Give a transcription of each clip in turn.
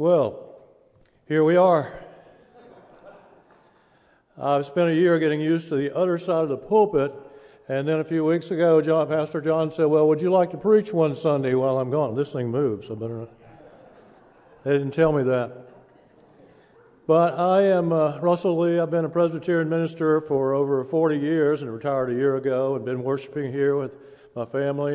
Well, here we are. I've spent a year getting used to the other side of the pulpit, and then a few weeks ago, Pastor John said, well, would you like to preach one Sunday while I'm gone? This thing moves. I better not. They didn't tell me that. But I am Russell Lee. I've been a Presbyterian minister for over 40 years and retired a year ago and been worshiping here with my family.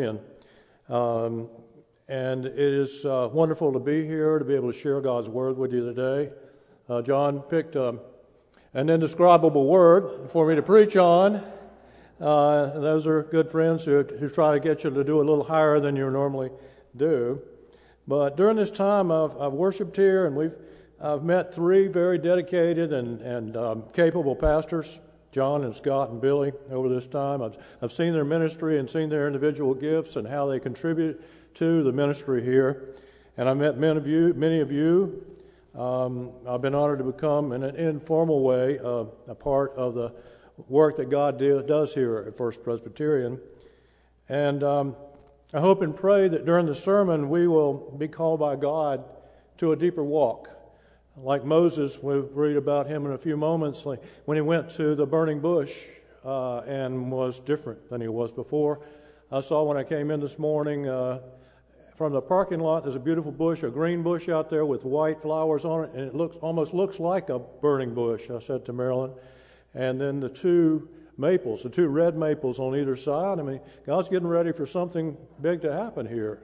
And it is wonderful to be here, to be able to share God's Word with you today. John picked an indescribable word for me to preach on. And those are good friends who try to get you to do a little higher than you normally do. But during this time, I've worshiped here, and I've met three very dedicated and capable pastors, John and Scott and Billy, over this time. I've seen their ministry and seen their individual gifts and how they contribute to the ministry here. And I met many of you. I've been honored to become, in an informal way, a part of the work that God does here at First Presbyterian. And I hope and pray that during the sermon we will be called by God to a deeper walk. Like Moses, we'll read about him in a few moments, like when he went to the burning bush and was different than he was before. I saw when I came in this morning from the parking lot, there's a beautiful bush, a green bush out there with white flowers on it, and it almost looks like a burning bush, I said to Marilyn. And then the two red maples on either side. I mean, God's getting ready for something big to happen here.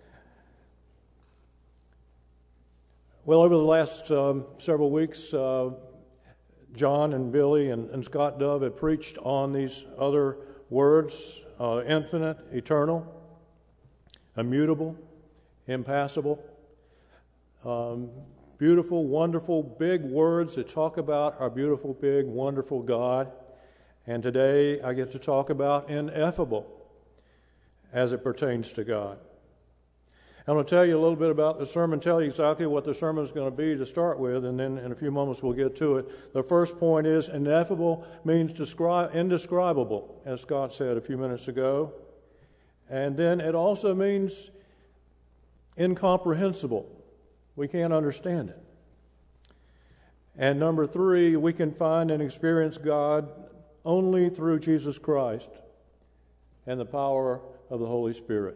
Well, over the last several weeks, John and Billy and Scott Dove have preached on these other words, infinite, eternal, immutable, impassible, beautiful, wonderful, big words that talk about our beautiful, big, wonderful God. And today I get to talk about ineffable as it pertains to God. I'm going to tell you a little bit about the sermon, tell you exactly what the sermon is going to be to start with, and then in a few moments we'll get to it. The first point is ineffable means indescribable, as Scott said a few minutes ago. And then it also means incomprehensible. We can't understand it. And number three, we can find and experience God only through Jesus Christ and the power of the Holy Spirit.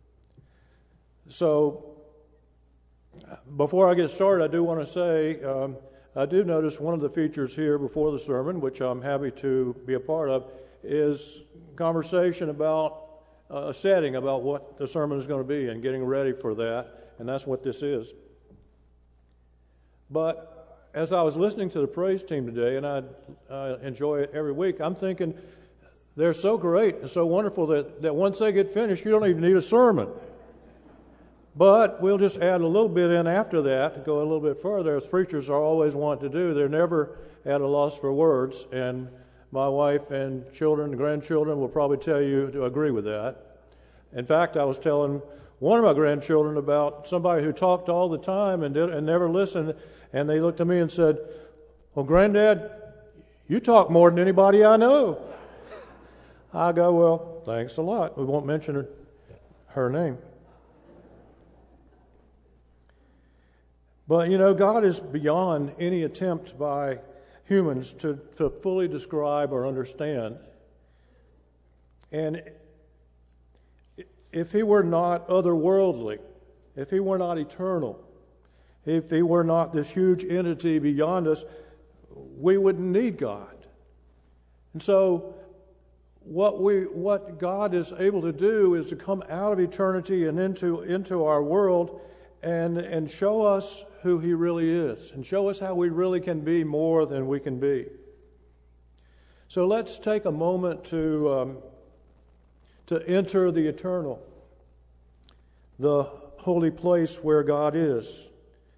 So, before I get started, I do want to say, I do notice one of the features here before the sermon, which I'm happy to be a part of, is conversation about a setting about what the sermon is going to be and getting ready for that, and that's what this is. But as I was listening to the praise team today, and I enjoy it every week, I'm thinking they're so great and so wonderful that once they get finished, you don't even need a sermon. But we'll just add a little bit in after that to go a little bit further, as preachers are always want to do. They're never at a loss for words, and my wife and children, grandchildren will probably tell you to agree with that. In fact, I was telling one of my grandchildren about somebody who talked all the time and never listened, and they looked at me and said, well, Granddad, you talk more than anybody I know. I go, well, thanks a lot. We won't mention her name. But, God is beyond any attempt by humans to fully describe or understand. And if he were not otherworldly, if he were not eternal, if he were not this huge entity beyond us, we wouldn't need God. And so what God is able to do is to come out of eternity and into our world and show us who he really is, and show us how we really can be more than we can be. So let's take a moment to enter the eternal, the holy place where God is,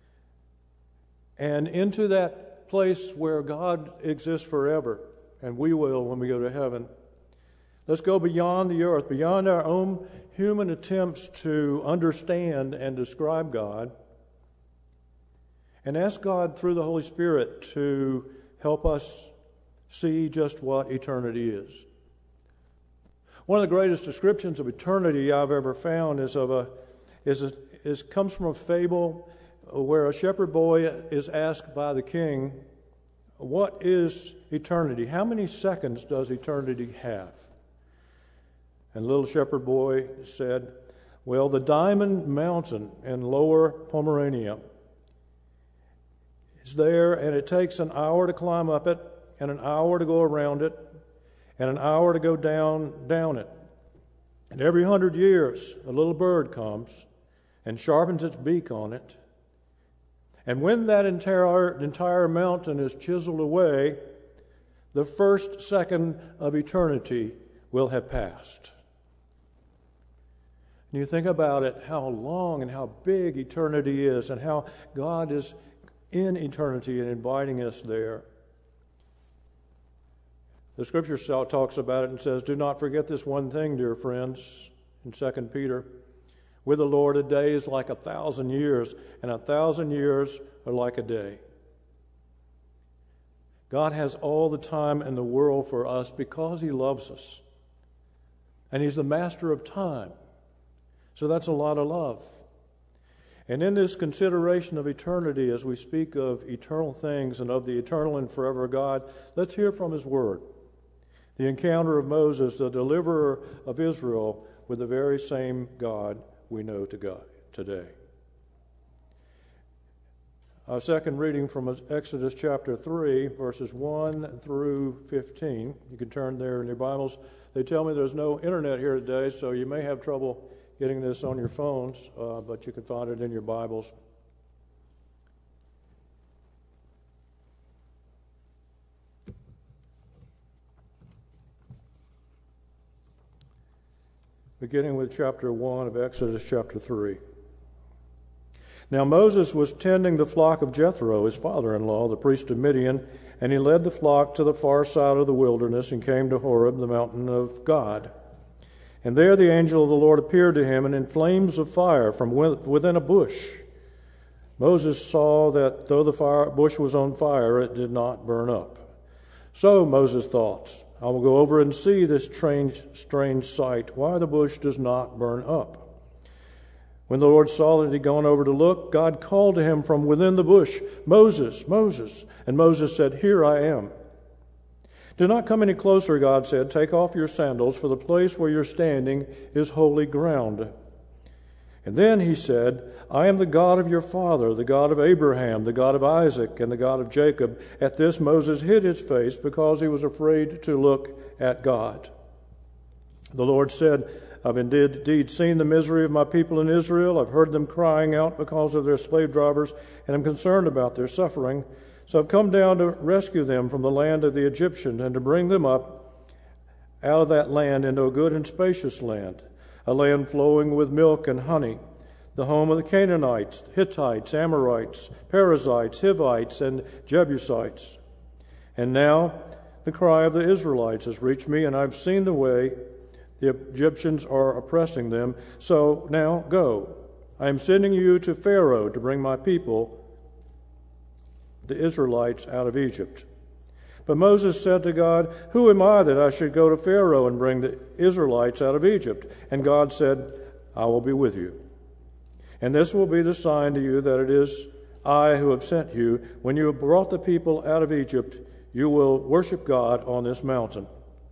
and into that place where God exists forever, and we will when we go to heaven. Let's go beyond the earth, beyond our own human attempts to understand and describe God, and ask God through the Holy Spirit to help us see just what eternity is. One of the greatest descriptions of eternity I've ever found comes from a fable where a shepherd boy is asked by the king, what is eternity? How many seconds does eternity have? And the little shepherd boy said, well, the Diamond Mountain in Lower Pomerania is there, and it takes an hour to climb up it, and an hour to go around it, and an hour to go down it. And every 100 years, a little bird comes and sharpens its beak on it. And when that entire mountain is chiseled away, the first second of eternity will have passed. And you think about it, how long and how big eternity is, and how God is in eternity and inviting us there. The Scripture talks about it and says, do not forget this one thing, dear friends, in 2 Peter. With the Lord, a day is like 1,000 years, and 1,000 years are like a day. God has all the time in the world for us because He loves us. And He's the master of time. So that's a lot of love. And in this consideration of eternity, as we speak of eternal things and of the eternal and forever God, let's hear from His Word. The encounter of Moses, the deliverer of Israel, with the very same God we know to God today. Our second reading from Exodus chapter 3, verses 1 through 15. You can turn there in your Bibles. They tell me there's no internet here today, so you may have trouble getting this on your phones, but you can find it in your Bibles. Beginning with chapter 1 of Exodus chapter 3. Now Moses was tending the flock of Jethro, his father-in-law, the priest of Midian, and he led the flock to the far side of the wilderness and came to Horeb, the mountain of God. And there the angel of the Lord appeared to him, and in flames of fire from within a bush. Moses saw that though the bush was on fire, it did not burn up. So Moses thought, I will go over and see this strange sight, why the bush does not burn up. When the Lord saw that he had gone over to look, God called to him from within the bush, Moses, Moses. And Moses said, Here I am. Do not come any closer, God said. Take off your sandals, for the place where you're standing is holy ground. And then he said, I am the God of your father, the God of Abraham, the God of Isaac, and the God of Jacob. At this Moses hid his face because he was afraid to look at God. The Lord said, I've indeed seen the misery of my people in Israel. I've heard them crying out because of their slave drivers, and I'm concerned about their suffering. So I've come down to rescue them from the land of the Egyptians and to bring them up out of that land into a good and spacious land, a land flowing with milk and honey, the home of the Canaanites, Hittites, Amorites, Perizzites, Hivites, and Jebusites. And now the cry of the Israelites has reached me, and I've seen the way the Egyptians are oppressing them. So now go. I am sending you to Pharaoh to bring my people, the Israelites, out of Egypt. But Moses said to God, Who am I that I should go to Pharaoh and bring the Israelites out of Egypt? And God said, I will be with you. And this will be the sign to you that it is I who have sent you. When you have brought the people out of Egypt, you will worship God on this mountain.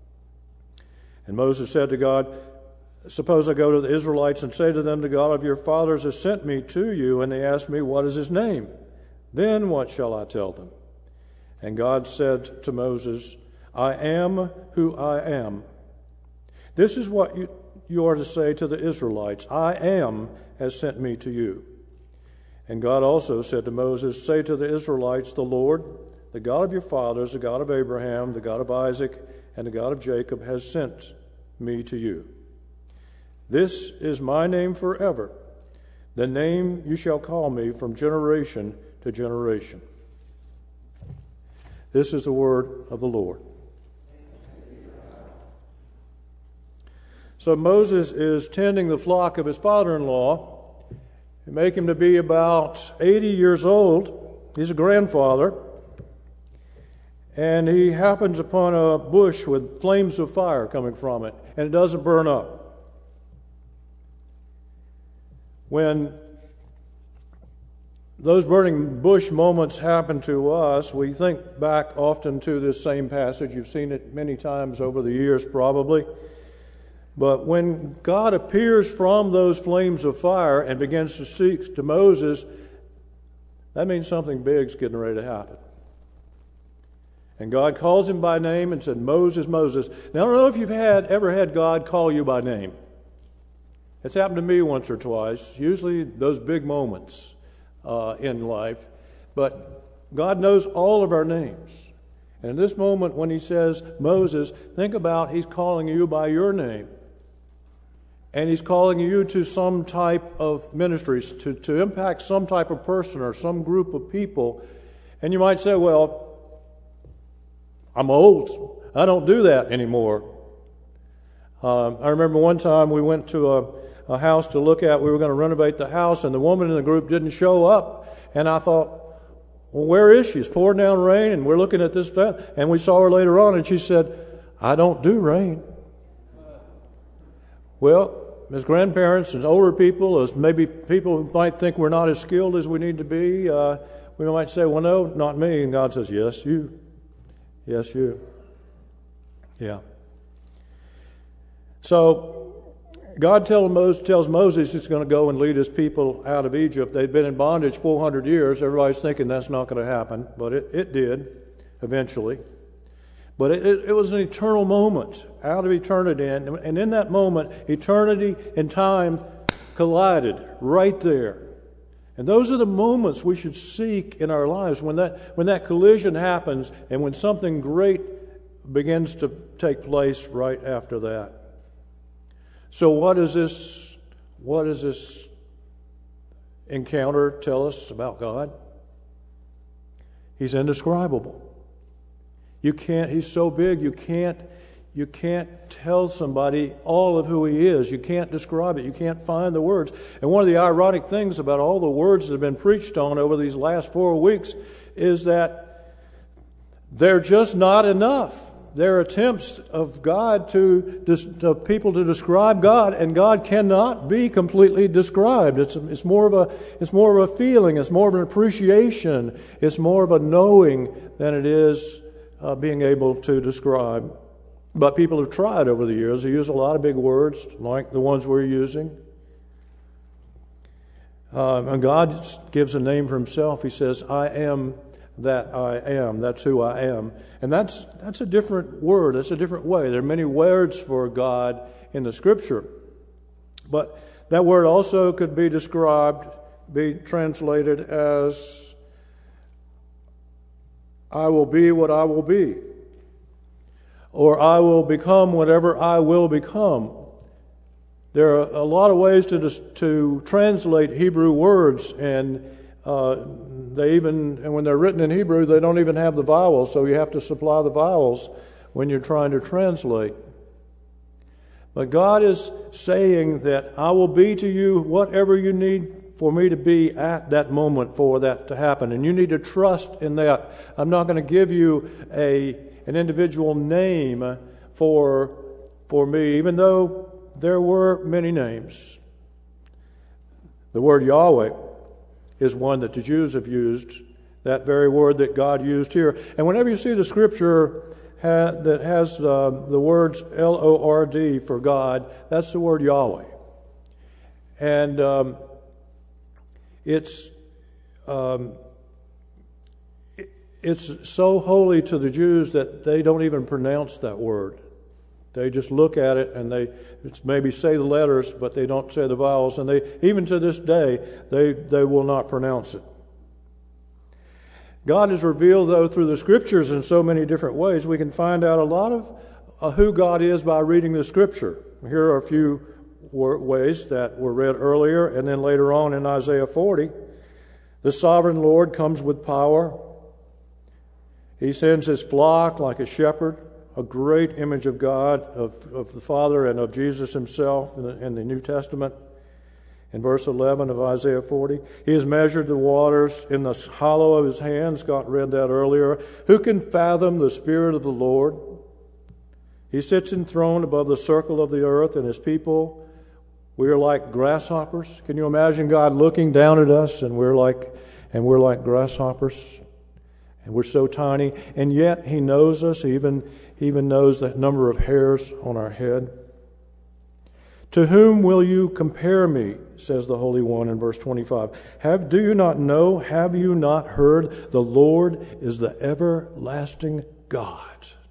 And Moses said to God, Suppose I go to the Israelites and say to them, The God of your fathers has sent me to you, and they ask me, What is his name? Then what shall I tell them? And God said to Moses, I am who I am. This is what you are to say to the Israelites, I am has sent me to you. And God also said to Moses, Say to the Israelites, The Lord, the God of your fathers, the God of Abraham, the God of Isaac, and the God of Jacob has sent me to you. This is my name forever, the name you shall call me from generation to generation. This is the word of the Lord. So Moses is tending the flock of his father-in-law. They make him to be about 80 years old. He's a grandfather. And he happens upon a bush with flames of fire coming from it, and it doesn't burn up. When those burning bush moments happen to us, we think back often to this same passage. You've seen it many times over the years probably. But when God appears from those flames of fire and begins to speak to Moses, that means something big's getting ready to happen. And God calls him by name and said, Moses, Moses. Now, I don't know if you've ever had God call you by name. It's happened to me once or twice, usually those big moments in life. But God knows all of our names. And in this moment when he says, Moses, think about he's calling you by your name. And he's calling you to some type of ministries, to impact some type of person or some group of people. And you might say, well, I'm old. I don't do that anymore. I remember one time we went to a house to look at. We were going to renovate the house, and the woman in the group didn't show up. And I thought, well, where is she? It's pouring down rain, and we're looking at this. And we saw her later on, and she said, I don't do rain. Well, as grandparents and older people, as maybe people who might think we're not as skilled as we need to be, we might say, well, no, not me. And God says, yes, you. Yes, you. Yeah. So God tells Moses he's going to go and lead his people out of Egypt. They'd been in bondage 400 years. Everybody's thinking that's not going to happen, but it did eventually. But it was an eternal moment out of eternity. And in that moment, eternity and time collided right there. And those are the moments we should seek in our lives, when that collision happens and when something great begins to take place right after that. So what does this encounter tell us about God? He's indescribable. He's so big you can't tell somebody all of who he is. You can't describe it. You can't find the words. And one of the ironic things about all the words that have been preached on over these last 4 weeks is that they're just not enough. They're attempts of God of people to describe God, and God cannot be completely described. It's more of a feeling. It's more of an appreciation. It's more of a knowing than it is being able to describe. But people have tried over the years. They use a lot of big words like the ones we're using. And God gives a name for himself. He says, I am that I am. That's who I am. And that's a different word. That's a different way. There are many words for God in the Scripture. But that word also could be translated as, I will be what I will be. Or I will become whatever I will become. There are a lot of ways to translate Hebrew words, and when they're written in Hebrew, they don't even have the vowels, so you have to supply the vowels when you're trying to translate. But God is saying that I will be to you whatever you need for me to be at that moment for that to happen, and you need to trust in that. I'm not going to give you an individual name for me, even though there were many names. The word Yahweh is one that the Jews have used, that very word that God used here. And whenever you see the Scripture that has the words L-O-R-D for God, that's the word Yahweh. And it's so holy to the Jews that they don't even pronounce that word. They just look at it and they maybe say the letters, but they don't say the vowels. And even to this day, they will not pronounce it. God is revealed, though, through the Scriptures in so many different ways. We can find out a lot of who God is by reading the Scripture. Here are a few ways that were read earlier, and then later on in Isaiah 40. The sovereign Lord comes with power. He sends his flock like a shepherd, a great image of God, of the Father and of Jesus himself in the New Testament. In verse 11 of Isaiah 40, he has measured the waters in the hollow of his hand. Scott read that earlier. Who can fathom the Spirit of the Lord? He sits enthroned above the circle of the earth, and his people, we are like grasshoppers. Can you imagine God looking down at us, and we're like, and we're like grasshoppers, and we're so tiny, and yet He knows us, He even knows the number of hairs on our head. To whom will you compare me, says the Holy One in verse 25. Do you not know, have you not heard, the Lord is the everlasting God.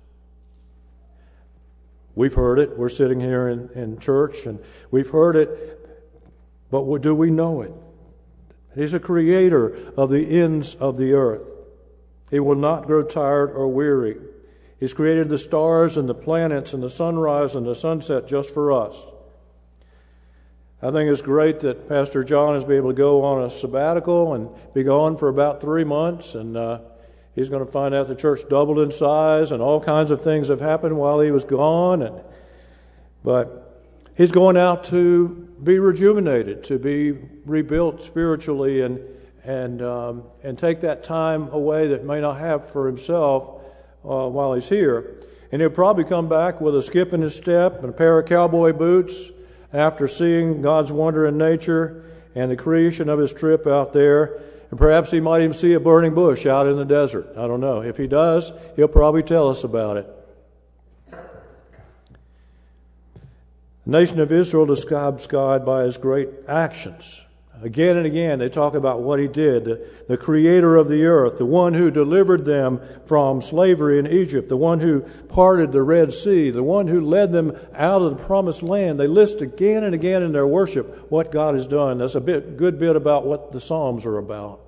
We've heard it. We're sitting here in church, and we've heard it, but do we know it? He's a creator of the ends of the earth. He will not grow tired or weary. He's created the stars and the planets and the sunrise and the sunset just for us. I think it's great that Pastor John is able to go on a sabbatical and be gone for about 3 months, and he's going to find out the church doubled in size, and all kinds of things have happened while he was gone. But he's going out to be rejuvenated, to be rebuilt spiritually, and take that time away that he may not have for himself while he's here. And he'll probably come back with a skip in his step and a pair of cowboy boots after seeing God's wonder in nature and the creation of his trip out there. And perhaps he might even see a burning bush out in the desert. I don't know. If he does, he'll probably tell us about it. The nation of Israel describes God by his great actions. Again and again, they talk about what he did, the creator of the earth, the one who delivered them from slavery in Egypt, the one who parted the Red Sea, the one who led them out of the promised land. They list again and again in their worship what God has done. That's a good bit about what the Psalms are about.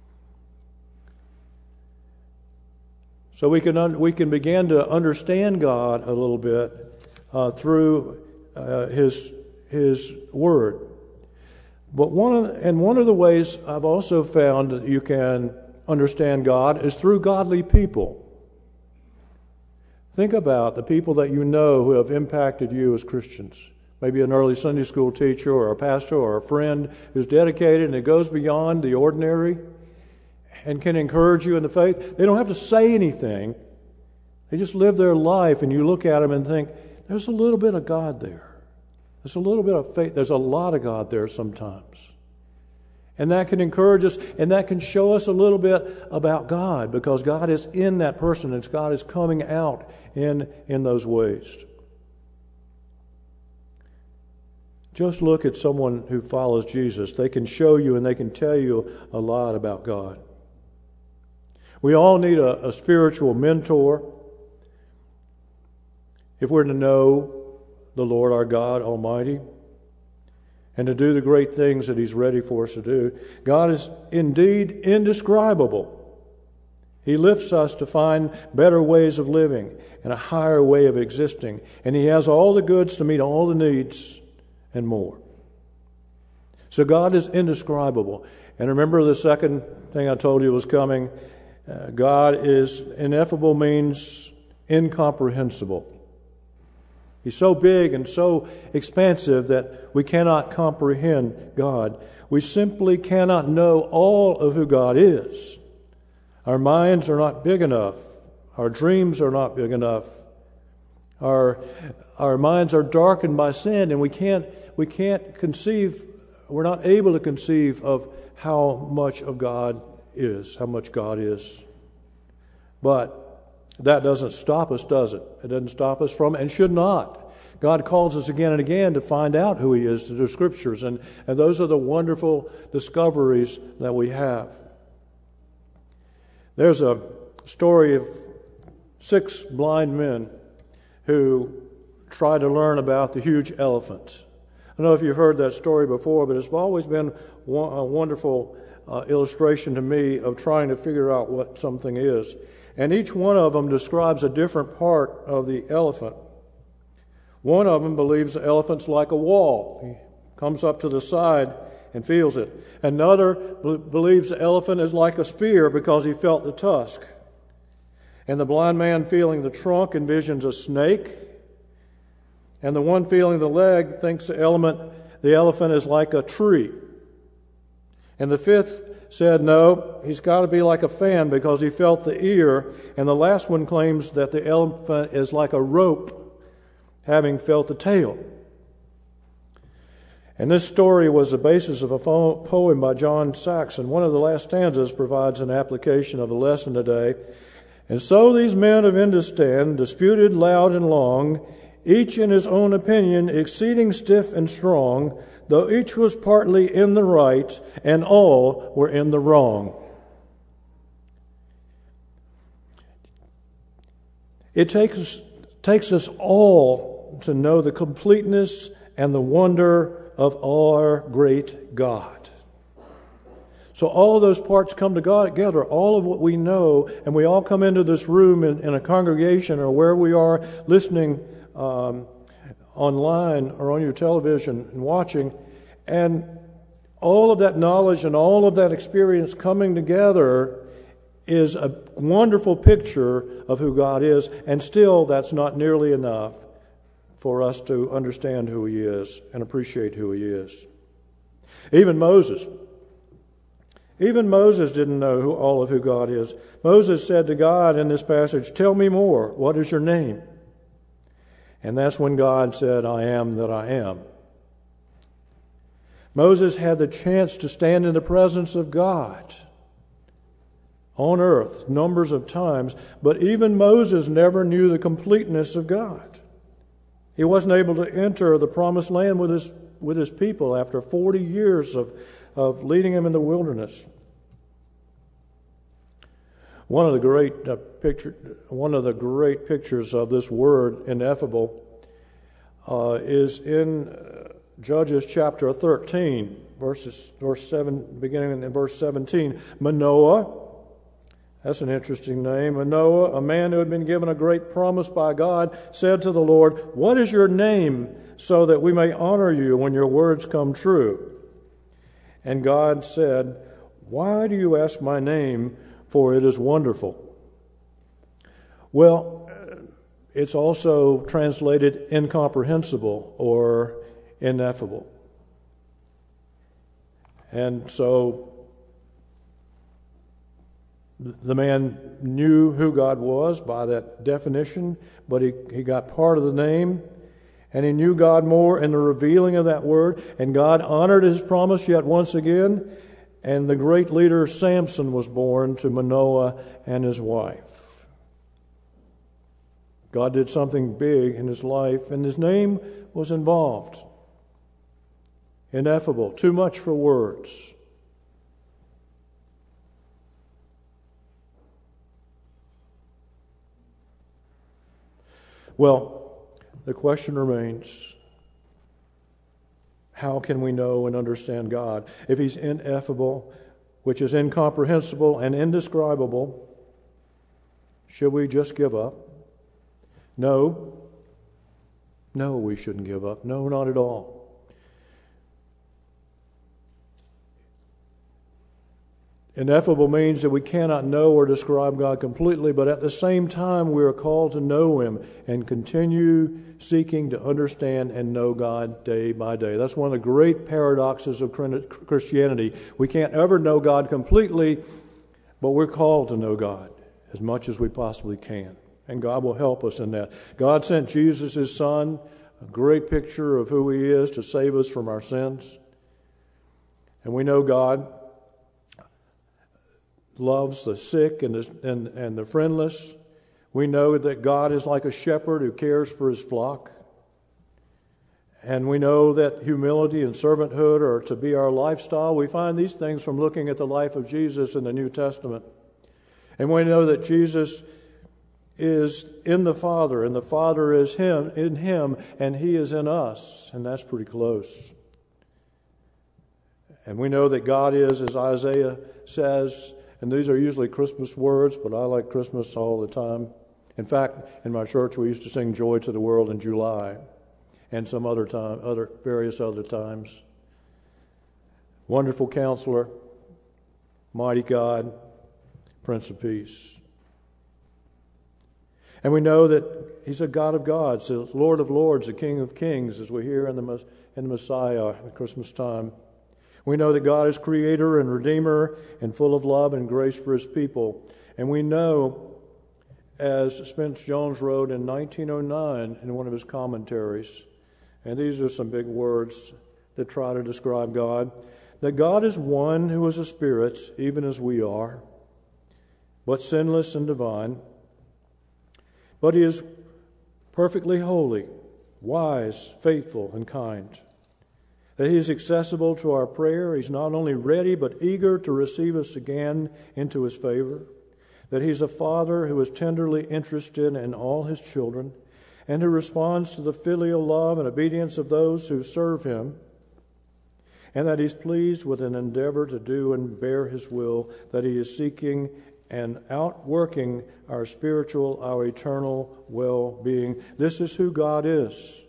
So we can begin to understand God a little bit through His Word. But one of the ways I've also found that you can understand God is through godly people. Think about the people that you know who have impacted you as Christians. Maybe an early Sunday school teacher or a pastor or a friend who's dedicated and it goes beyond the ordinary and can encourage you in the faith. They don't have to say anything. They just live their life, and you look at them and think, there's a little bit of God there. There's a little bit of faith. There's a lot of God there sometimes. And that can encourage us, and that can show us a little bit about God, because God is in that person, and God is coming out in those ways. Just look at someone who follows Jesus. They can show you and they can tell you a lot about God. We all need a spiritual mentor if we're to know the Lord our God Almighty and to do the great things that He's ready for us to do. God is indeed indescribable. He lifts us to find better ways of living and a higher way of existing. And He has all the goods to meet all the needs and more. So God is indescribable. And remember, the second thing I told you was coming. God is ineffable, means incomprehensible. He's so big and so expansive that we cannot comprehend God. We simply cannot know all of who God is. Our minds are not big enough. Our dreams are not big enough. Our minds are darkened by sin, and we can't conceive, we're not able to conceive of how much of God is, how much God is. But that doesn't stop us, does it? It doesn't stop us from, and should not. God calls us again and again to find out who He is through the Scriptures, and those are the wonderful discoveries that we have. There's a story of 6 blind men who tried to learn about the huge elephant. I don't know if you've heard that story before, but it's always been a wonderful illustration to me of trying to figure out what something is. And each one of them describes a different part of the elephant. One of them believes the elephant's like a wall. He comes up to the side and feels it. Another believes the elephant is like a spear because he felt the tusk. And the blind man feeling the trunk envisions a snake. And the one feeling the leg thinks the elephant is like a tree. And the fifth said, no, he's got to be like a fan because he felt the ear. And the last one claims that the elephant is like a rope, having felt the tail. And this story was the basis of a poem by John Saxon. One of the last stanzas provides an application of the lesson today. And so these men of Indostan disputed loud and long, each in his own opinion exceeding stiff and strong, though each was partly in the right, and all were in the wrong. It takes us all to know the completeness and the wonder of our great God. So all of those parts come together, all of what we know, and we all come into this room in a congregation or where we are listening online or on your television and watching, and all of that knowledge and all of that experience coming together is a wonderful picture of who God is, and still that's not nearly enough for us to understand who He is and appreciate who He is. Even Moses didn't know all of who God is. Moses said to God in this passage, "Tell me more. What is your name?" And that's when God said, "I am that I am." Moses had the chance to stand in the presence of God on earth numbers of times, but even Moses never knew the completeness of God. He wasn't able to enter the promised land with his people after 40 years of leading them in the wilderness. One of the great pictures of this word, ineffable, is in Judges chapter 13, verse 7, beginning in verse 17. Manoah, that's an interesting name. Manoah, a man who had been given a great promise by God, said to the Lord, "What is your name, so that we may honor you when your words come true?" And God said, "Why do you ask my name? For it is wonderful." Well, it's also translated incomprehensible or ineffable. And so the man knew who God was by that definition, but he got part of the name, and he knew God more in the revealing of that word, and God honored His promise yet once again, and the great leader Samson was born to Manoah and his wife. God did something big in his life, and his name was involved. Ineffable, too much for words. Well, the question remains, how can we know and understand God? If He's ineffable, which is incomprehensible and indescribable, should we just give up? No. No, we shouldn't give up. No, not at all. Ineffable means that we cannot know or describe God completely, but at the same time we are called to know Him and continue seeking to understand and know God day by day. That's one of the great paradoxes of Christianity. We can't ever know God completely, but we're called to know God as much as we possibly can. And God will help us in that. God sent Jesus, His Son, a great picture of who He is to save us from our sins. And we know God loves the sick and the friendless. We know that God is like a shepherd who cares for His flock. And we know that humility and servanthood are to be our lifestyle. We find these things from looking at the life of Jesus in the New Testament. And we know that Jesus is in the Father, and the Father is in Him, and He is in us. And that's pretty close. And we know that God is, as Isaiah says, and these are usually Christmas words, but I like Christmas all the time. In fact, in my church we used to sing Joy to the World in July and some various other times. Wonderful Counselor, Mighty God, Prince of Peace. And we know that He's a God of gods, the Lord of lords, the King of kings, as we hear in the Messiah at Christmas time. We know that God is creator and redeemer and full of love and grace for His people. And we know, as Spence Jones wrote in 1909 in one of his commentaries, and these are some big words, to try to describe God. That God is one who is a spirit, even as we are, but sinless and divine. But He is perfectly holy, wise, faithful, and kind. That He is accessible to our prayer. He's not only ready, but eager to receive us again into His favor. That He's a Father who is tenderly interested in all His children, and who responds to the filial love and obedience of those who serve Him. And that He's pleased with an endeavor to do and bear His will, that He is seeking and outworking our spiritual, our eternal well-being. This is who God is.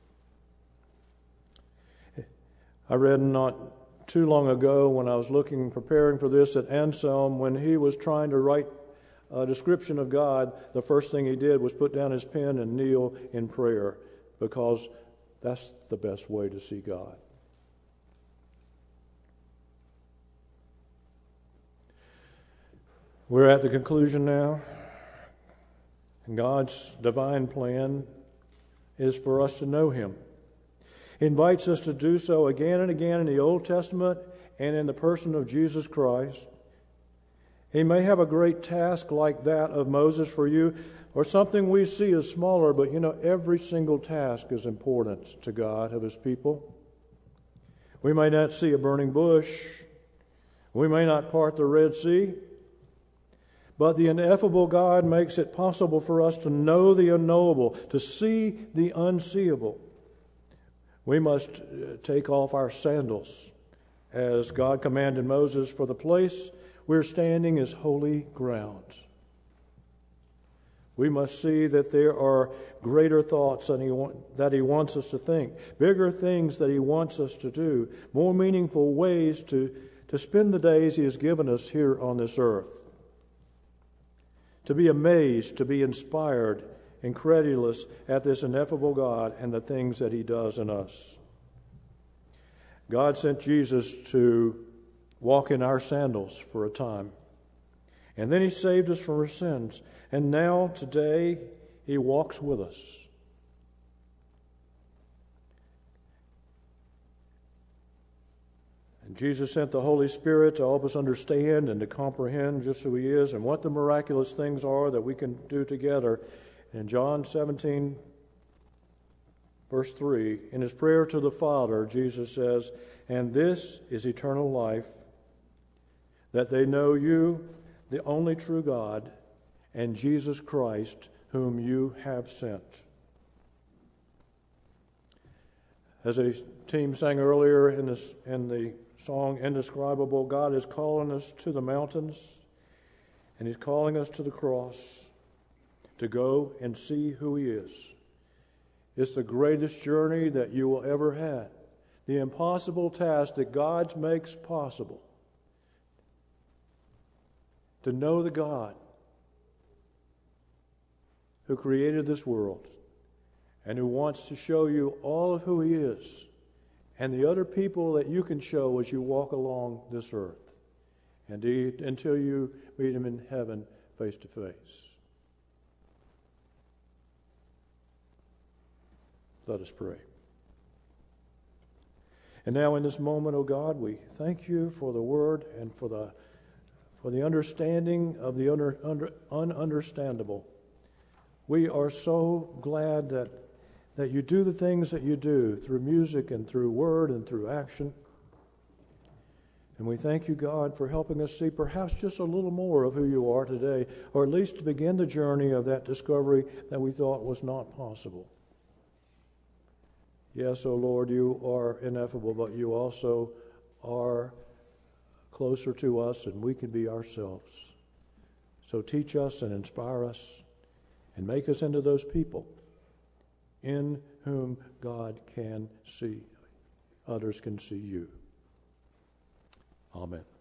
I read not too long ago when I was preparing for this, that Anselm, when he was trying to write a description of God, the first thing he did was put down his pen and kneel in prayer, because that's the best way to see God. We're at the conclusion now. And God's divine plan is for us to know Him. He invites us to do so again and again in the Old Testament and in the person of Jesus Christ. He may have a great task like that of Moses for you, or something we see as smaller, but every single task is important to God, of His people. We may not see a burning bush. We may not part the Red Sea. But the ineffable God makes it possible for us to know the unknowable, to see the unseeable. We must take off our sandals, as God commanded Moses, for the place we're standing is holy ground. We must see that there are greater thoughts that He wants us to think, bigger things that He wants us to do, more meaningful ways to spend the days He has given us here on this earth. To be amazed, to be inspired, incredulous at this ineffable God and the things that He does in us. God sent Jesus to walk in our sandals for a time. And then He saved us from our sins. And now, today, He walks with us. And Jesus sent the Holy Spirit to help us understand and to comprehend just who He is and what the miraculous things are that we can do together. In John 17, verse 3, in His prayer to the Father, Jesus says, "And this is eternal life, that they know You, the only true God, and Jesus Christ, whom You have sent." As a team sang earlier in the song Indescribable, God is calling us to the mountains, and He's calling us to the cross to go and see who He is. It's the greatest journey that you will ever have. The impossible task that God makes possible. To know the God who created this world and who wants to show you all of who He is and the other people that you can show as you walk along this earth, and until you meet Him in heaven face to face. Let us pray. And now in this moment, O God, we thank You for the Word and for the understanding of the ununderstandable. We are so glad that You do the things that You do through music and through word and through action. And we thank You, God, for helping us see perhaps just a little more of who You are today, or at least to begin the journey of that discovery that we thought was not possible. Yes, O Lord, You are ineffable, but You also are closer to us than we can be ourselves. So teach us and inspire us and make us into those people in whom God can see, others can see You. Amen.